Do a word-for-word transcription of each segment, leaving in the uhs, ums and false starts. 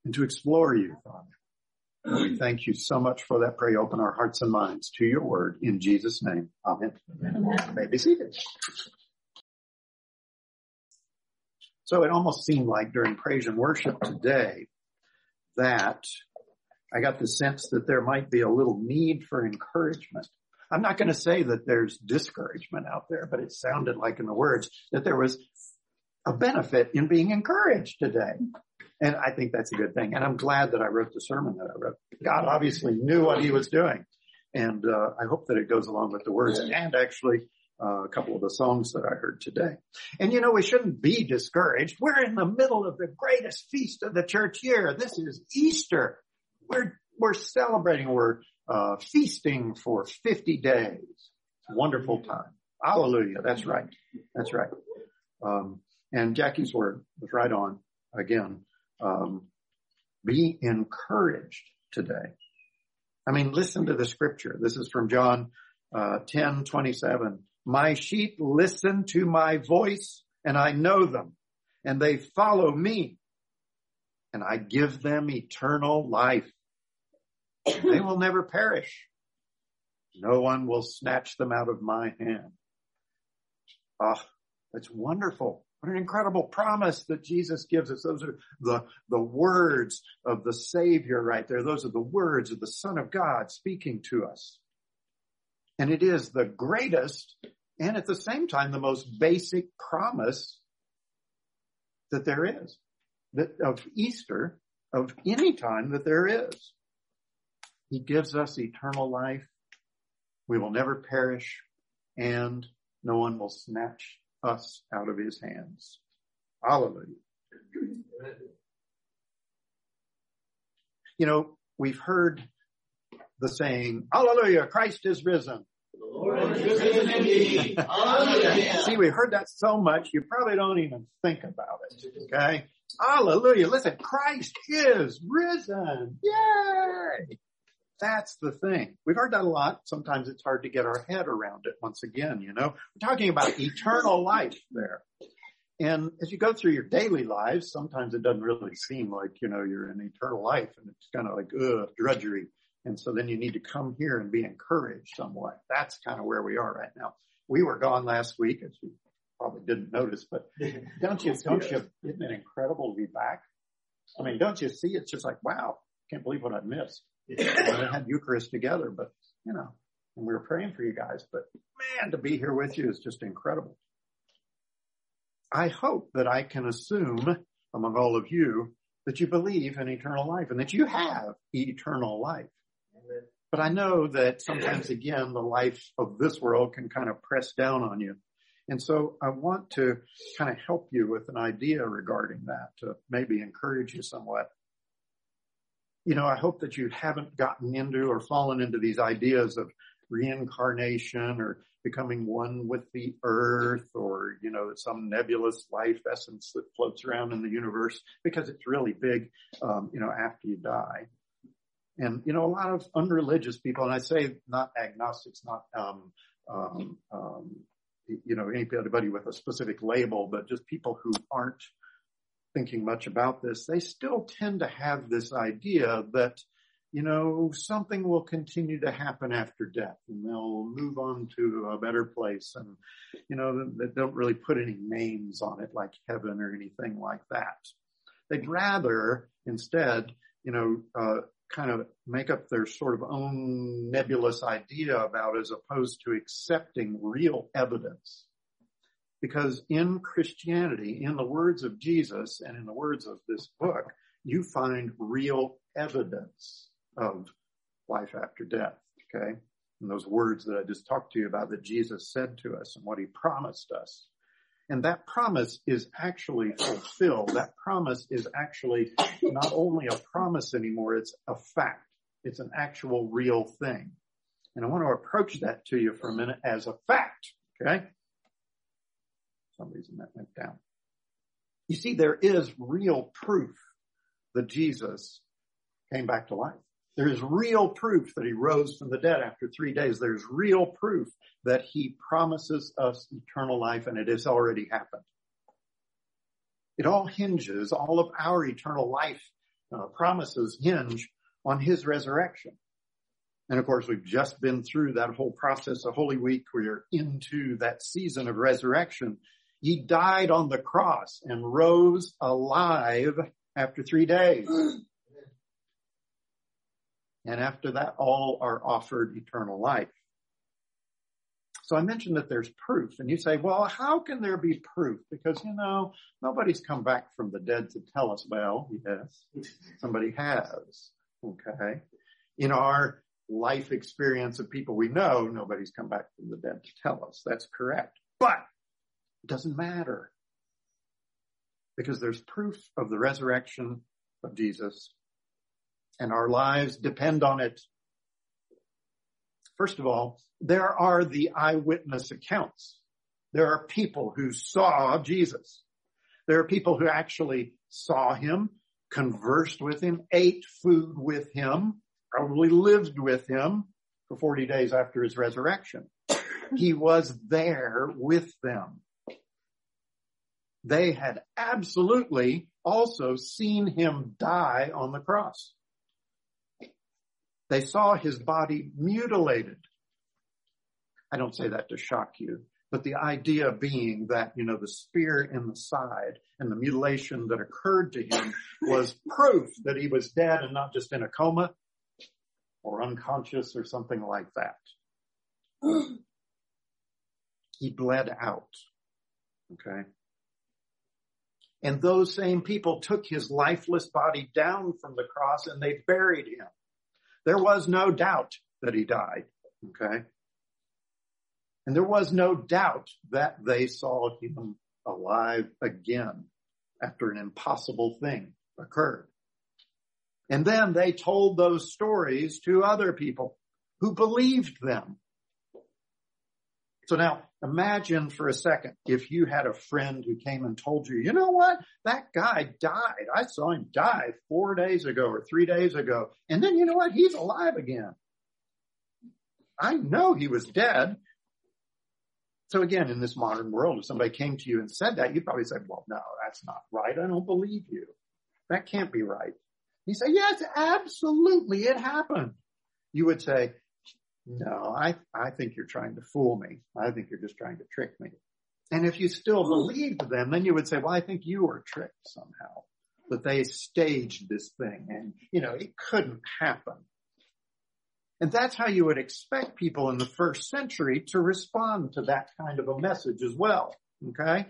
and to explore you, Father. We thank you so much for that. Pray open our hearts and minds to your word in Jesus' name. Amen. Amen. You may be seated. So it almost seemed like during praise and worship today that I got the sense that there might be a little need for encouragement. I'm not going to say that there's discouragement out there, but it sounded like in the words that there was a benefit in being encouraged today. And I think that's a good thing. And I'm glad that I wrote the sermon that I wrote. God obviously knew what he was doing. And uh, I hope that it goes along with the words and actually uh, a couple of the songs that I heard today. And, you know, we shouldn't be discouraged. We're in the middle of the greatest feast of the church year. This is Easter. We're we're celebrating. We're uh feasting for fifty days. It's a wonderful time. Hallelujah. That's right. That's right. Um, and Jackie's word was right on again. Um, be encouraged today. I mean, listen to the scripture. This is from John uh, ten twenty-seven. My sheep listen to my voice, and I know them, and they follow me, and I give them eternal life. They will never perish. No one will snatch them out of my hand. Ah, oh, that's wonderful. What an incredible promise that Jesus gives us. Those are the, the words of the Savior right there. Those are the words of the Son of God speaking to us. And it is the greatest and at the same time the most basic promise that there is, that of Easter, of any time that there is. He gives us eternal life. We will never perish, and no one will snatch us out of his hands. Hallelujah. You know, we've heard the saying, Hallelujah, Christ is risen. The Lord is risen indeed. Hallelujah. See, we heard that so much, you probably don't even think about it. Okay? Hallelujah. Listen, Christ is risen. Yay! That's the thing. We've heard that a lot. Sometimes it's hard to get our head around it once again, you know. We're talking about eternal life there. And as you go through your daily lives, sometimes it doesn't really seem like, you know, you're in eternal life, and it's kind of like, ugh, drudgery. And so then you need to come here and be encouraged somewhat. That's kind of where we are right now. We were gone last week, as you probably didn't notice, but don't you, don't you, isn't it incredible to be back? I mean, don't you see? It's just like, wow, can't believe what I've missed. We had Eucharist together, but, you know, and we were praying for you guys, but man, to be here with you is just incredible. I hope that I can assume among all of you that you believe in eternal life and that you have eternal life. Amen. But I know that sometimes, again, the life of this world can kind of press down on you. And so I want to kind of help you with an idea regarding that, to maybe encourage you somewhat. You know, I hope that you haven't gotten into or fallen into these ideas of reincarnation or becoming one with the earth, or, you know, some nebulous life essence that floats around in the universe, because it's really big, um, you know, after you die. And, you know, a lot of unreligious people, and I say not agnostics, not, um, um, um, you know, anybody with a specific label, but just people who aren't thinking much about this, they still tend to have this idea that, you know, something will continue to happen after death, and they'll move on to a better place. And, you know, they don't really put any names on it like heaven or anything like that. They'd rather instead, you know, uh, kind of make up their sort of own nebulous idea about it, as opposed to accepting real evidence. Because in Christianity, in the words of Jesus and in the words of this book, you find real evidence of life after death, okay? And those words that I just talked to you about that Jesus said to us and what he promised us. And that promise is actually fulfilled. That promise is actually not only a promise anymore, it's a fact. It's an actual real thing. And I want to approach that to you for a minute as a fact, okay? For some reason that went down. You see, there is real proof that Jesus came back to life. There is real proof that he rose from the dead after three days. There's real proof that he promises us eternal life, and it has already happened. It all hinges, all of our eternal life uh, promises hinge on his resurrection. And of course, we've just been through that whole process of Holy Week. We're into that season of resurrection. He died on the cross and rose alive after three days. And after that, all are offered eternal life. So I mentioned that there's proof. And you say, well, how can there be proof? Because, you know, nobody's come back from the dead to tell us. Well, yes, somebody has. Okay. In our life experience of people we know, nobody's come back from the dead to tell us. That's correct. But it doesn't matter. Because there's proof of the resurrection of Jesus. And our lives depend on it. First of all, there are the eyewitness accounts. There are people who saw Jesus. There are people who actually saw him, conversed with him, ate food with him, probably lived with him for forty days after his resurrection. He was there with them. They had absolutely also seen him die on the cross. They saw his body mutilated. I don't say that to shock you, but the idea being that, you know, the spear in the side and the mutilation that occurred to him was proof that he was dead and not just in a coma or unconscious or something like that. He bled out. Okay. And those same people took his lifeless body down from the cross and they buried him. There was no doubt that he died, okay? And there was no doubt that they saw him alive again after an impossible thing occurred. And then they told those stories to other people who believed them. So now imagine for a second if you had a friend who came and told you, you know what? That guy died. I saw him die four days ago or three days ago. And then you know what? He's alive again. I know he was dead. So again, in this modern world, if somebody came to you and said that, you'd probably say, well, no, that's not right. I don't believe you. That can't be right. You say, yes, absolutely. It happened. You would say, no, I, I think you're trying to fool me. I think you're just trying to trick me. And if you still believed them, then you would say, well, I think you were tricked somehow, that they staged this thing and, you know, it couldn't happen. And that's how you would expect people in the first century to respond to that kind of a message as well. Okay?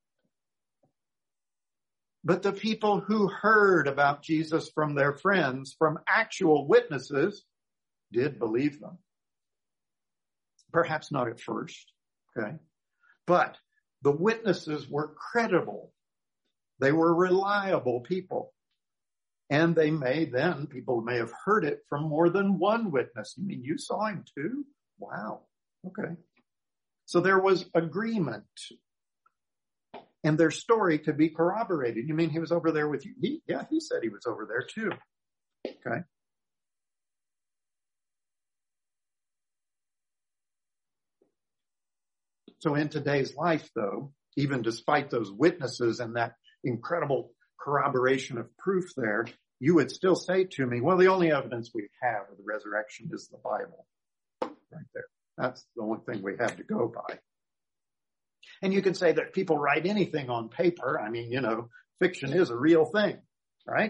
But the people who heard about Jesus from their friends, from actual witnesses, did believe them. Perhaps not at first, okay? But the witnesses were credible. They were reliable people. And they may then, people may have heard it from more than one witness. You mean you saw him too? Wow. Okay. So there was agreement. And their story could be corroborated. You mean he was over there with you? He, yeah, he said he was over there too. Okay. So in today's life, though, even despite those witnesses and that incredible corroboration of proof there, you would still say to me, well, the only evidence we have of the resurrection is the Bible. Right there. That's the only thing we have to go by. And you could say that people write anything on paper. I mean, you know, fiction is a real thing, right?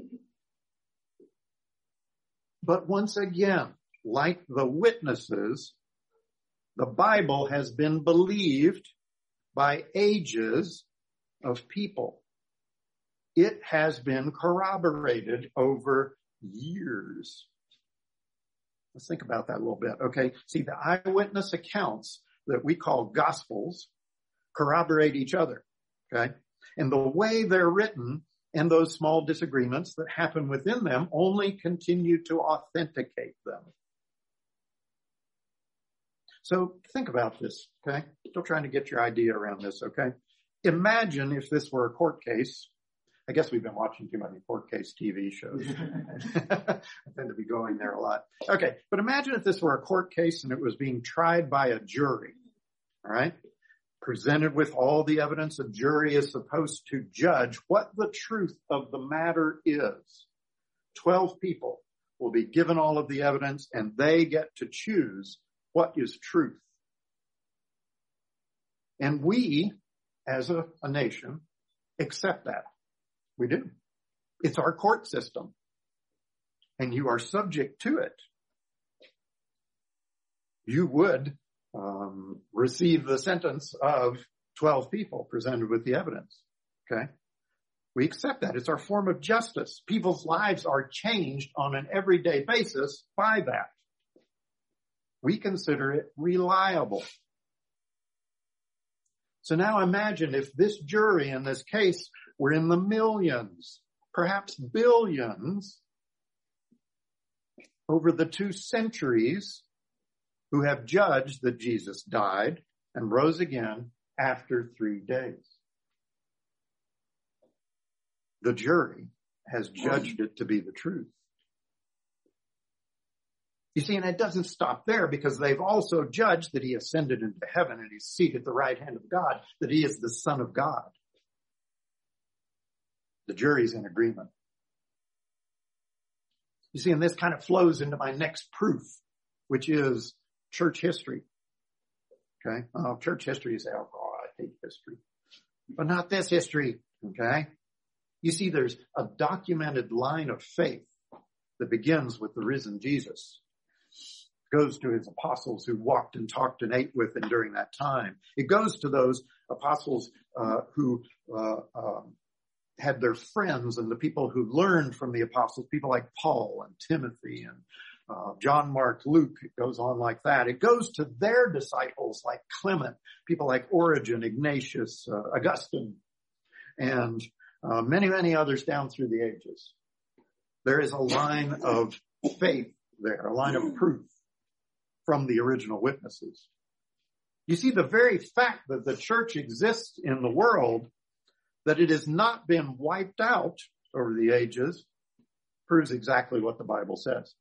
But once again, like the witnesses, the Bible has been believed by ages of people. It has been corroborated over years. Let's think about that a little bit. Okay. See, the eyewitness accounts that we call gospels corroborate each other. Okay. And the way they're written and those small disagreements that happen within them only continue to authenticate them. So think about this, okay? Still trying to get your idea around this, okay? Imagine if this were a court case. I guess we've been watching too many court case T V shows. I tend to be going there a lot. Okay, but imagine if this were a court case and it was being tried by a jury, all right? Presented with all the evidence, a jury is supposed to judge what the truth of the matter is. Twelve people will be given all of the evidence, and they get to choose what is truth. And we, as a, a nation, accept that. We do. It's our court system. And you are subject to it. You would um, receive the sentence of twelve people presented with the evidence. Okay? We accept that. It's our form of justice. People's lives are changed on an everyday basis by that. We consider it reliable. So now imagine if this jury in this case were in the millions, perhaps billions, over the two centuries, who have judged that Jesus died and rose again after three days. The jury has judged it to be the truth. You see, and it doesn't stop there, because they've also judged that he ascended into heaven and he's seated at the right hand of God, that he is the Son of God. The jury's in agreement. You see, and this kind of flows into my next proof, which is church history. Okay? Oh, church history, you say, oh, God, I hate history. But not this history. Okay? You see, there's a documented line of faith that begins with the risen Jesus. It goes to his apostles who walked and talked and ate with him during that time. It goes to those apostles uh, who uh, um, had their friends and the people who learned from the apostles, people like Paul and Timothy and uh, John, Mark, Luke. It goes on like that. It goes to their disciples like Clement, people like Origen, Ignatius, uh, Augustine, and Uh, many, many others down through the ages. There is a line of faith there, a line of proof from the original witnesses. You see, the very fact that the church exists in the world, that it has not been wiped out over the ages, proves exactly what the Bible says.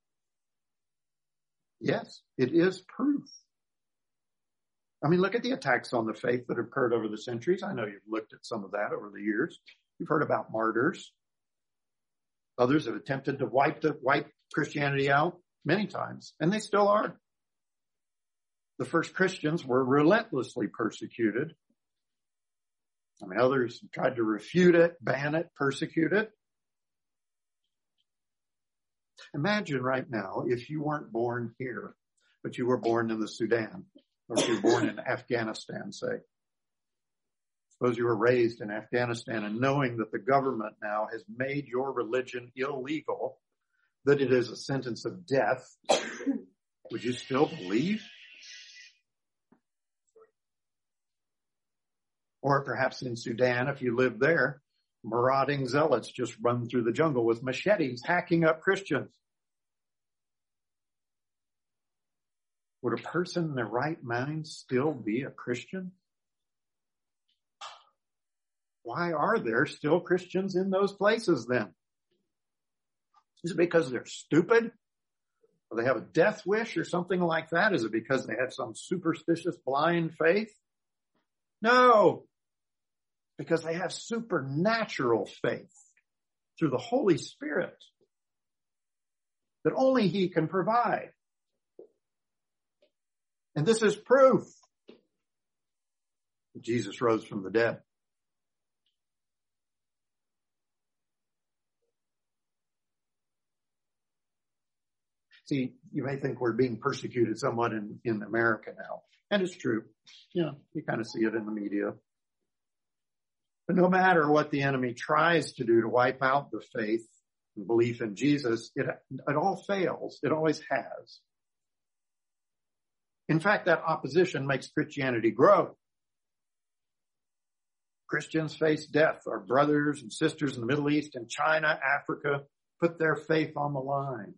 Yes, it is proof. I mean, look at the attacks on the faith that have occurred over the centuries. I know you've looked at some of that over the years. You've heard about martyrs. Others have attempted to wipe the, wipe Christianity out many times, and they still are. The first Christians were relentlessly persecuted. I mean, others tried to refute it, ban it, persecute it. Imagine right now if you weren't born here, but you were born in the Sudan, or if you were born in Afghanistan, say. Suppose you were raised in Afghanistan, and knowing that the government now has made your religion illegal, that it is a sentence of death, would you still believe? Or perhaps in Sudan, if you live there, marauding zealots just run through the jungle with machetes, hacking up Christians. Would a person in their right mind still be a Christian? Why are there still Christians in those places then? Is it because they're stupid? Or they have a death wish or something like that? Is it because they have some superstitious blind faith? No. Because they have supernatural faith through the Holy Spirit that only he can provide. And this is proof that Jesus rose from the dead. See, you may think we're being persecuted somewhat in, in America now. And it's true. You know, you kind of see it in the media. But no matter what the enemy tries to do to wipe out the faith and belief in Jesus, it, it all fails. It always has. In fact, that opposition makes Christianity grow. Christians face death. Our brothers and sisters in the Middle East and China, Africa, put their faith on the line.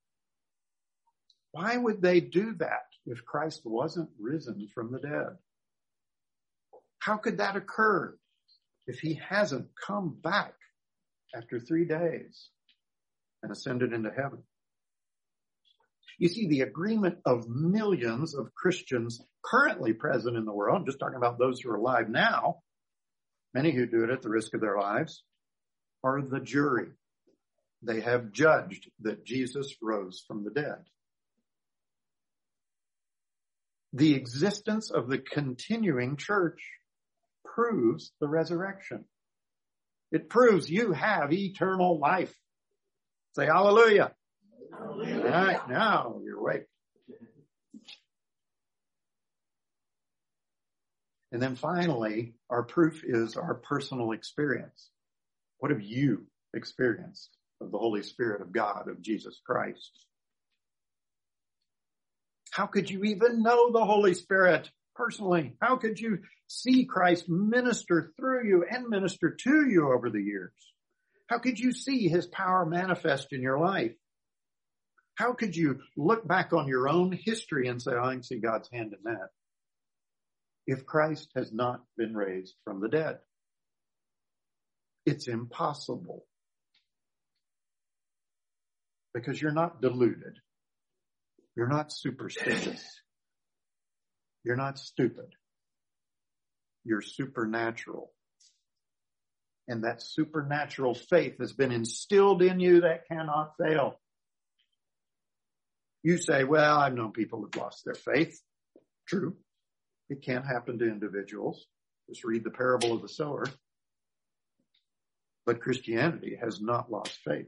Why would they do that if Christ wasn't risen from the dead? How could that occur if he hasn't come back after three days and ascended into heaven? You see, the agreement of millions of Christians currently present in the world, I'm just talking about those who are alive now, many who do it at the risk of their lives, are the jury. They have judged that Jesus rose from the dead. The existence of the continuing church proves the resurrection. It proves you have eternal life. Say hallelujah. Hallelujah. All right, now you're awake. And then finally, our proof is our personal experience. What have you experienced of the Holy Spirit of God, of Jesus Christ? How could you even know the Holy Spirit personally? How could you see Christ minister through you and minister to you over the years? How could you see his power manifest in your life? How could you look back on your own history and say, oh, I can see God's hand in that, if Christ has not been raised from the dead? It's impossible. Because you're not deluded. You're not superstitious. You're not stupid. You're supernatural. And that supernatural faith has been instilled in you that cannot fail. You say, well, I've known people who've lost their faith. True. It can't happen to individuals. Just read the parable of the sower. But Christianity has not lost faith.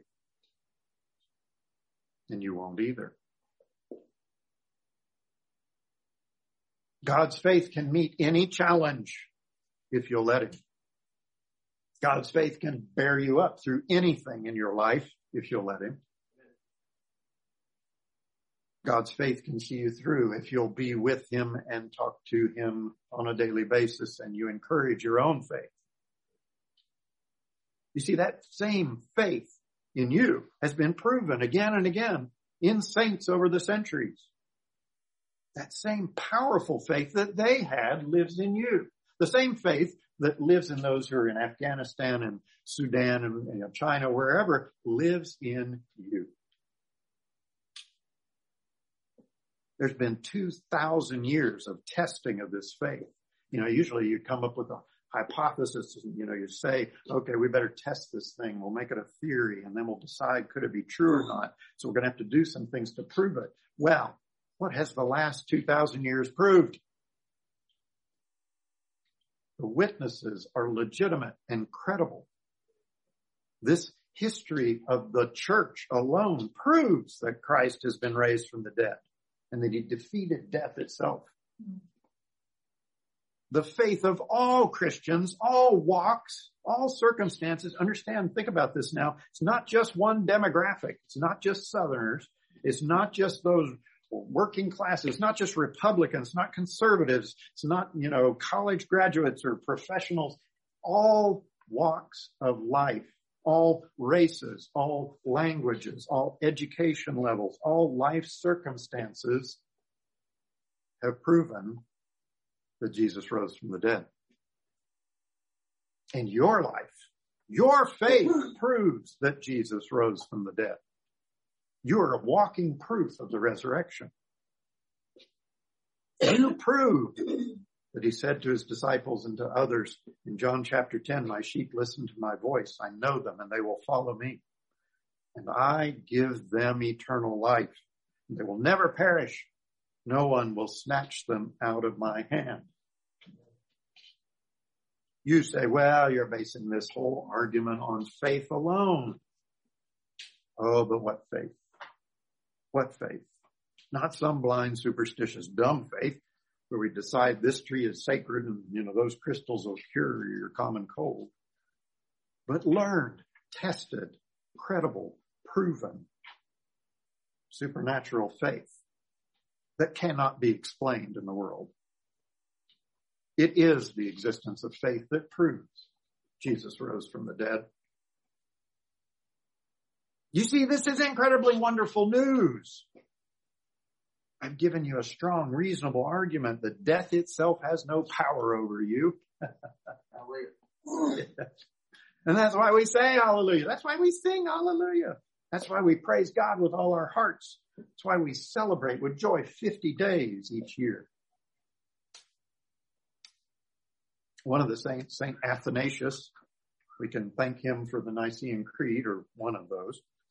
And you won't either. God's faith can meet any challenge if you'll let him. God's faith can bear you up through anything in your life if you'll let him. God's faith can see you through if you'll be with him and talk to him on a daily basis and you encourage your own faith. You see, that same faith in you has been proven again and again in saints over the centuries. That same powerful faith that they had lives in you. The same faith that lives in those who are in Afghanistan and Sudan and you know, China, wherever, lives in you. There's been two thousand years of testing of this faith. You know, usually you come up with a hypothesis, you know, you say, okay, we better test this thing. We'll make it a theory and then we'll decide could it be true or not. So we're going to have to do some things to prove it. Well, what has the last two thousand years proved? The witnesses are legitimate and credible. This history of the church alone proves that Christ has been raised from the dead and that he defeated death itself. The faith of all Christians, all walks, all circumstances. Understand, think about this now. It's not just one demographic. It's not just Southerners. It's not just those working classes. It's not just Republicans, not conservatives. It's not, you know, college graduates or professionals. All walks of life, all races, all languages, all education levels, all life circumstances have proven that Jesus rose from the dead. And your life, your faith proves that Jesus rose from the dead. You are a walking proof of the resurrection. You prove that he said to his disciples and to others in John chapter ten, my sheep listen to my voice. I know them and they will follow me. And I give them eternal life. They will never perish. No one will snatch them out of my hand. You say, well, you're basing this whole argument on faith alone. Oh, but what faith? What faith? Not some blind, superstitious, dumb faith where we decide this tree is sacred and, you know, those crystals will cure your common cold. But learned, tested, credible, proven, supernatural faith that cannot be explained in the world. It is the existence of faith that proves Jesus rose from the dead. You see, this is incredibly wonderful news. I've given you a strong, reasonable argument that death itself has no power over you. And that's why we say hallelujah. That's why we sing hallelujah. That's why we praise God with all our hearts. That's why we celebrate with joy fifty days each year. One of the saints, Saint Athanasius, we can thank him for the Nicene Creed, or one of those.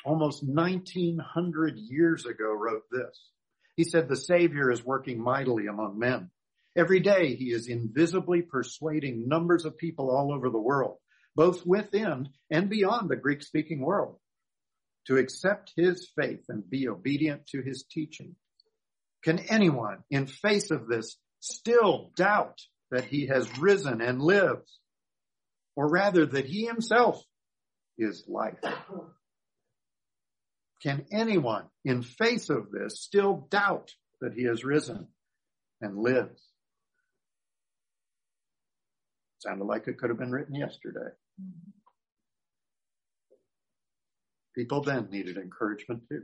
almost nineteen hundred years ago, wrote this. He said, the Savior is working mightily among men. Every day he is invisibly persuading numbers of people all over the world, both within and beyond the Greek-speaking world, to accept his faith and be obedient to his teaching. Can anyone, in face of this, still doubt that he has risen and lives, or rather that he himself is life? Can anyone, in face of this, still doubt that he has risen and lives? Sounded like it could have been written yesterday. People then needed encouragement too.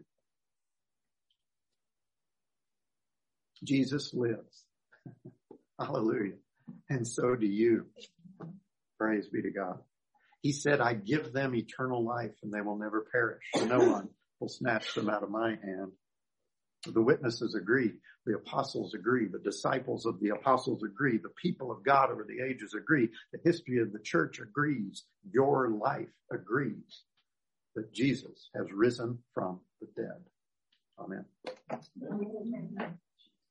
Jesus lives. Hallelujah. And so do you. Praise be to God. He said, I give them eternal life and they will never perish. No one will snatch them out of my hand. The witnesses agree. The apostles agree. The disciples of the apostles agree. The people of God over the ages agree. The history of the church agrees. Your life agrees that Jesus has risen from the dead. Amen.